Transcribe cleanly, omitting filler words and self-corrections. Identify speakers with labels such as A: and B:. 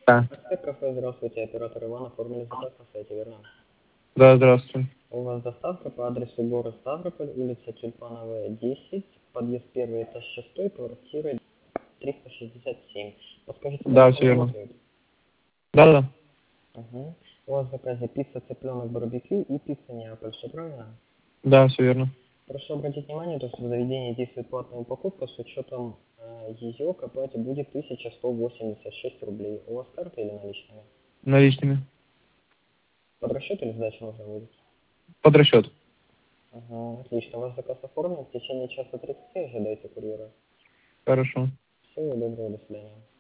A: Да.
B: Кафе, здравствуйте, оператор Иван, оформили заказ на сайте, верно?
A: Да, здравствуйте.
B: У вас доставка по адресу город Ставрополь, улица Тюльпановая, 10, подъезд 1, этаж 6, квартира 367. Подскажите,
A: Да,
B: телефон
A: все верно.
B: работает?
A: Да.
B: Угу. У вас в заказе пицца цыпленок барбекю и пицца Неаполь, все правильно?
A: Да, все верно.
B: Прошу обратить внимание, то, что в заведении действует платная упаковка, с учетом ее к оплате будет 1186 рублей. У вас карта или наличными?
A: Наличными.
B: Под расчет или сдача нужно будет?
A: Под расчет.
B: Ага, отлично. Ваш заказ оформлен. В течение часа 30 ожидайте курьера.
A: Хорошо.
B: Всего доброго, до свидания.